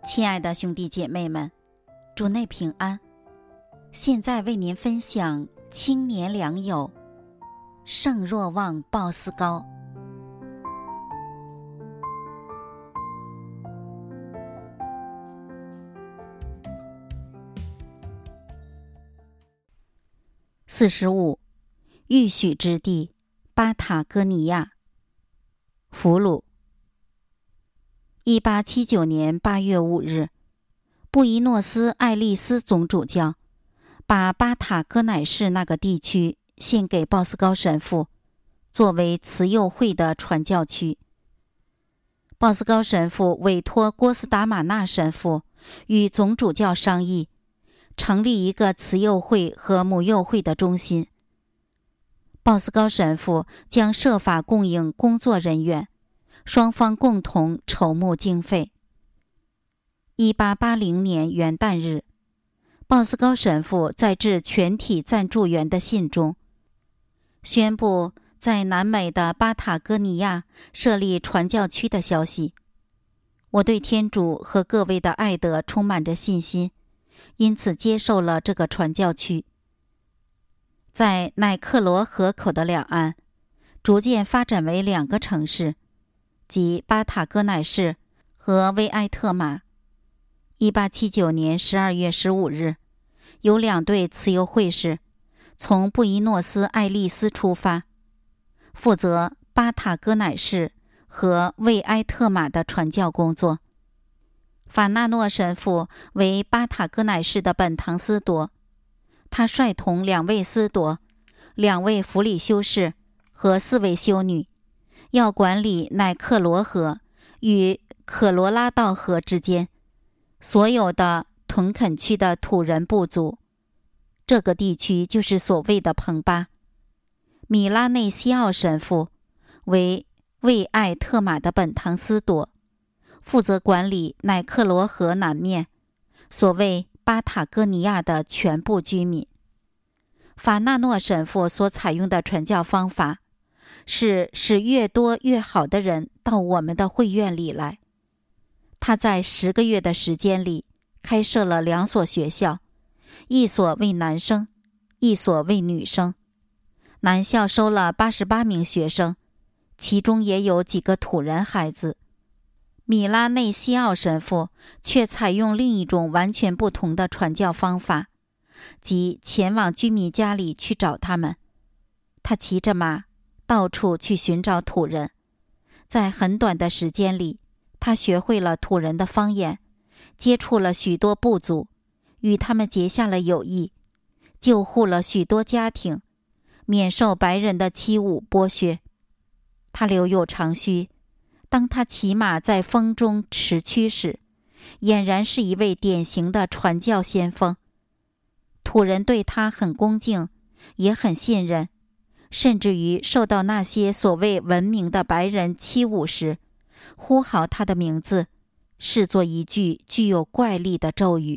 亲爱的兄弟姐妹们，主内平安。现在为您分享青年良友圣若望鲍斯高。45预许之地巴塔哥尼亚。俘虏。1879年8月5日，布宜诺斯艾利斯总主教把巴塔哥乃市那个地区献给鲍斯高神父，作为慈幼会的传教区。鲍斯高神父委托郭斯达马纳神父与总主教商议，成立一个慈幼会和母幼会的中心。鲍斯高神父将设法供应工作人员，双方共同筹募经费。1880年元旦日，鲍斯高神父在致全体赞助员的信中，宣布在南美的巴塔哥尼亚设立传教区的消息。我对天主和各位的爱德充满着信心，因此接受了这个传教区。在乃克罗河口的两岸，逐渐发展为2个城市，即巴塔哥乃市和威埃特马。1879年12月15日，有2队慈幼会士从布宜诺斯艾利斯出发，负责巴塔哥乃市和威埃特马的传教工作。法纳诺神父为巴塔哥乃市的本堂司铎，他率同2位司铎、2位辅理修士和4位修女，要管理乃克罗河与可罗拉道河之间所有的屯垦区的土人部族。这个地区就是所谓的彭巴。米拉内西奥神父为卫艾特马的本堂司铎，负责管理乃克罗河南面所谓巴塔哥尼亚的全部居民。法纳诺神父所采用的传教方法是使越多越好的人到我们的会院里来。他在10个月的时间里开设了2所学校，一所为男生，一所为女生。男校收了88名学生，其中也有几个土人孩子。米拉内西奥神父却采用另一种完全不同的传教方法，即前往居民家里去找他们。他骑着马到处去寻找土人，在很短的时间里，他学会了土人的方言，接触了许多部族，与他们结下了友谊，救护了许多家庭，免受白人的欺侮剥削。他留有长须，当他骑马在风中驰驱时，俨然是一位典型的传教先锋。土人对他很恭敬，也很信任，甚至于受到那些所谓文明的白人欺侮时，呼号他的名字，视作一句具有怪力的咒语。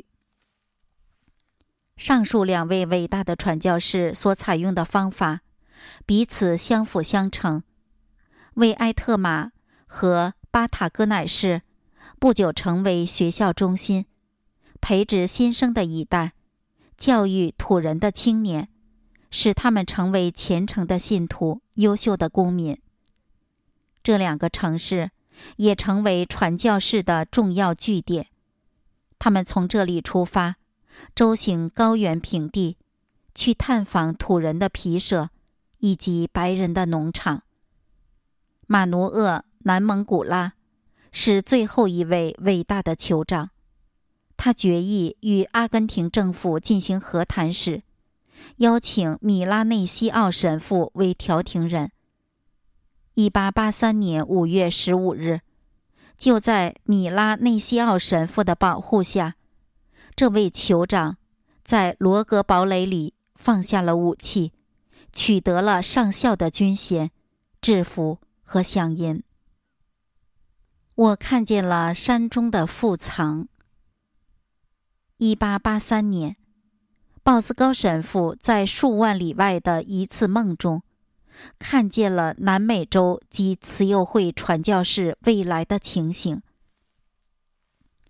上述2位伟大的传教士所采用的方法彼此相辅相成。为埃特马和巴塔哥乃市不久成为学校中心，培植新生的一代，教育土人的青年，使他们成为虔诚的信徒、优秀的公民。这2个城市也成为传教士的重要据点。他们从这里出发，周行高原平地，去探访土人的皮舍以及白人的农场。马努厄·南蒙古拉是最后一位伟大的酋长，他决意与阿根廷政府进行和谈时，邀请米拉内西奥神父为调停人。1883年5月15日，就在米拉内西奥神父的保护下，这位酋长在罗格堡垒里放下了武器，取得了上校的军衔、制服和饷银。我看见了山中的富藏。1883年，鲍斯高神父在数万里外的一次梦中，看见了南美洲及慈幼会传教士未来的情形。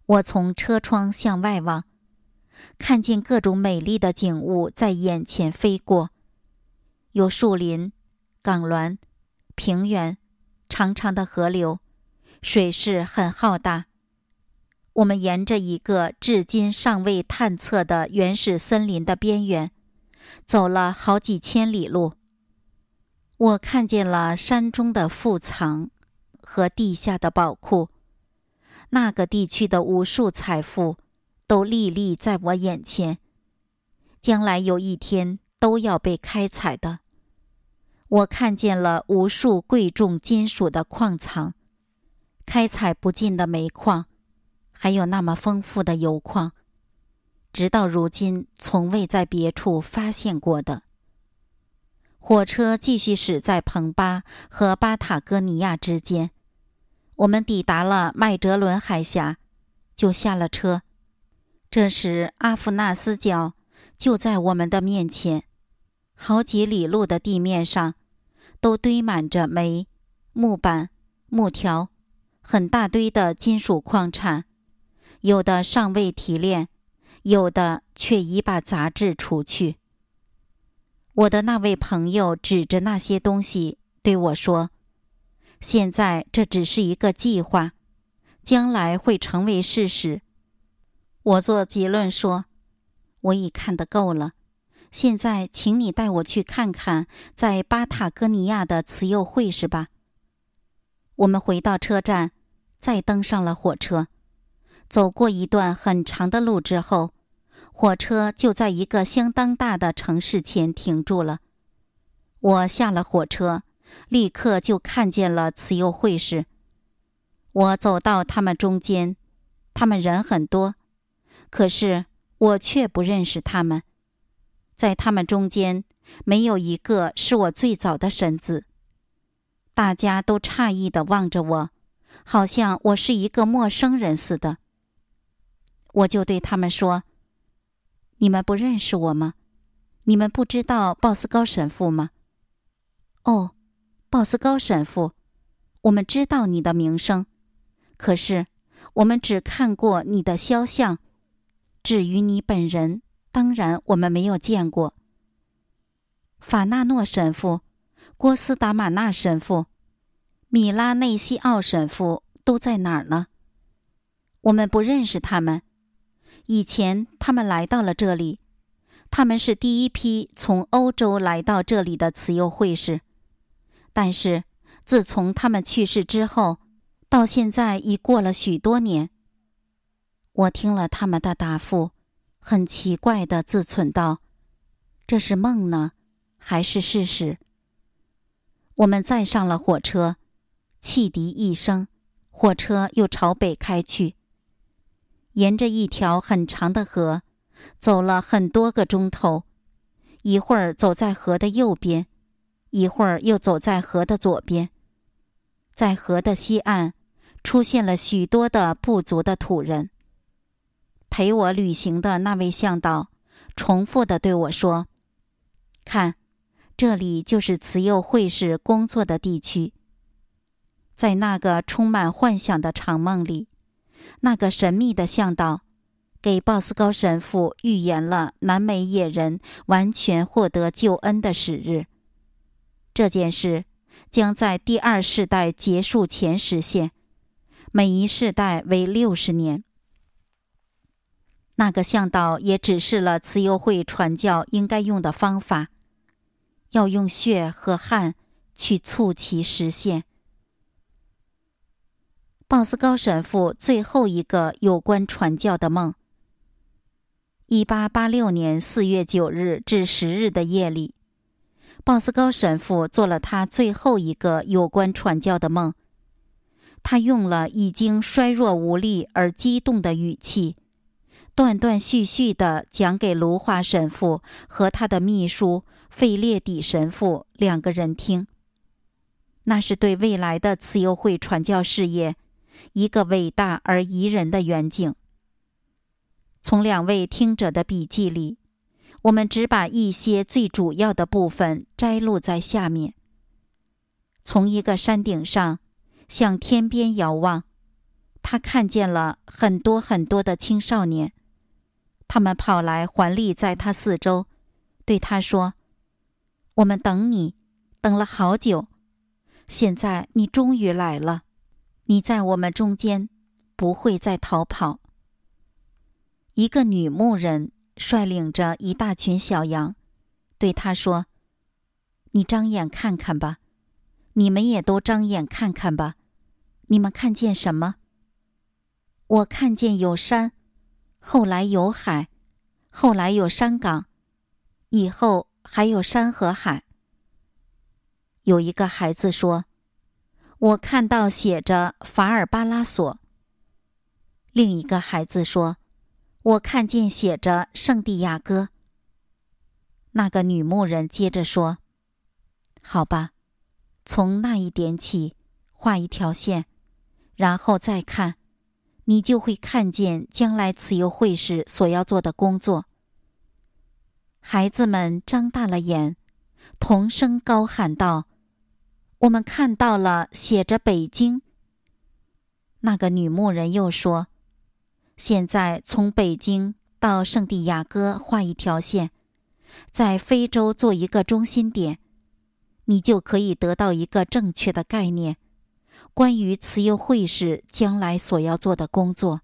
我从车窗向外望，看见各种美丽的景物在眼前飞过，有树林、港峦、平原、长长的河流，水势很浩大。我们沿着一个至今尚未探测的原始森林的边缘，走了好几千里路。我看见了山中的富藏和地下的宝库，那个地区的无数财富都历历在我眼前，将来有一天都要被开采的。我看见了无数贵重金属的矿藏，开采不尽的煤矿，还有那么丰富的油矿，直到如今从未在别处发现过的。火车继续驶在彭巴和巴塔哥尼亚之间，我们抵达了麦哲伦海峡，就下了车。这时阿夫纳斯角就在我们的面前，好几里路的地面上都堆满着煤、木板、木条，很大堆的金属矿产，有的尚未提炼，有的却已把杂质除去。我的那位朋友指着那些东西对我说，现在这只是一个计划，将来会成为事实。我做结论说，我已看得够了，现在请你带我去看看在巴塔哥尼亚的慈幼会士吧。我们回到车站，再登上了火车。走过一段很长的路之后，火车就在一个相当大的城市前停住了。我下了火车，立刻就看见了慈幼会士。我走到他们中间，他们人很多，可是我却不认识他们。在他们中间，没有一个是我最早的婶子。大家都诧异地望着我，好像我是一个陌生人似的。我就对他们说，你们不认识我吗？你们不知道鲍斯高神父吗？哦，鲍斯高神父，我们知道你的名声，可是我们只看过你的肖像，至于你本人，当然我们没有见过。法纳诺神父、郭斯达马纳神父、米拉内西奥神父都在哪儿呢？我们不认识他们。以前他们来到了这里，他们是第一批从欧洲来到这里的慈幼会士，但是自从他们去世之后，到现在已过了许多年。我听了他们的答复，很奇怪地自忖道，这是梦呢，还是事实？我们再上了火车，汽笛一声，火车又朝北开去。沿着一条很长的河，走了很多个钟头，一会儿走在河的右边，一会儿又走在河的左边。在河的西岸，出现了许多的部族的土人。陪我旅行的那位向导重复地对我说，看，这里就是慈幼会士工作的地区。在那个充满幻想的长梦里，那个神秘的向导给鲍斯高神父预言了南美野人完全获得救恩的时日。这件事将在第二世代结束前实现，每一世代为60年。那个向导也指示了慈幼会传教应该用的方法，要用血和汗去促其实现。鲍斯高神父最后一个有关传教的梦。1886年4月9日至10日的夜里，鲍斯高神父做了他最后一个有关传教的梦。他用了已经衰弱无力而激动的语气，断断续续地讲给卢华神父和他的秘书费列底神父2个人听。那是对未来的慈幼会传教事业一个伟大而宜人的远景。从2位听者的笔记里，我们只把一些最主要的部分摘录在下面。从一个山顶上向天边遥望， 他看见了很多很多的青少年，他们跑来环立在他四周，对他说：我们等你，等了好久，现在你终于来了，你在我们中间，不会再逃跑。一个女牧人率领着一大群小羊，对他说：你张眼看看吧，你们也都张眼看看吧，你们看见什么？我看见有山，后来有海，后来有山岗，以后还有山和海。有一个孩子说：我看到写着法尔巴拉索。另一个孩子说：我看见写着圣地亚哥。那个女牧人接着说：好吧，从那一点起画一条线，然后再看，你就会看见将来慈幼会士所要做的工作。孩子们张大了眼，同声高喊道：我们看到了写着北京。那个女牧人又说：现在从北京到圣地亚哥画一条线，在非洲做一个中心点，你就可以得到一个正确的概念，关于慈幼会士将来所要做的工作。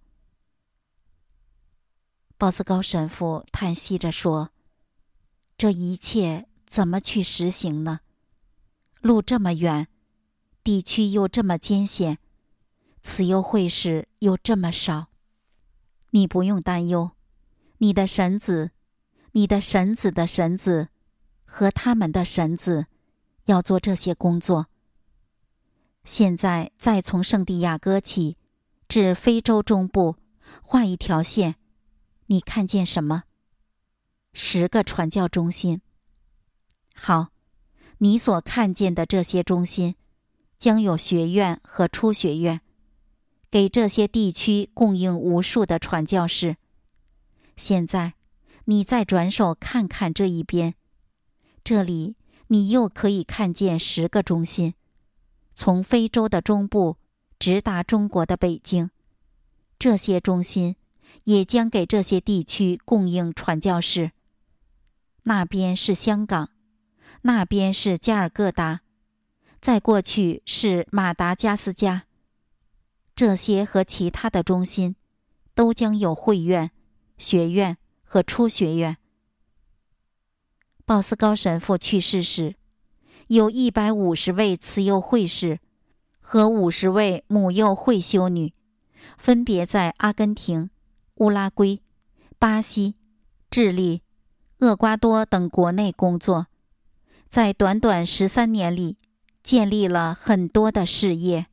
鲍斯高神父叹息着说：这一切怎么去实行呢？路这么远，地区又这么艰险，慈幼会士又这么少。你不用担忧，你的神子，你的神子的神子和他们的神子要做这些工作。现在再从圣地亚哥起，至非洲中部画一条线，你看见什么？10个传教中心。好，你所看见的这些中心将有学院和初学院，给这些地区供应无数的传教士。现在你再转手看看这一边，这里你又可以看见10个中心，从非洲的中部直达中国的北京。这些中心也将给这些地区供应传教士。那边是香港，那边是加尔各答，再过去是马达加斯加。这些和其他的中心都将有会院、学院和初学院。鲍斯高神父去世时，有150位慈幼会士和50位母幼会修女，分别在阿根廷、乌拉圭、巴西、智利、厄瓜多等国内工作，在短短13年里建立了很多的事业。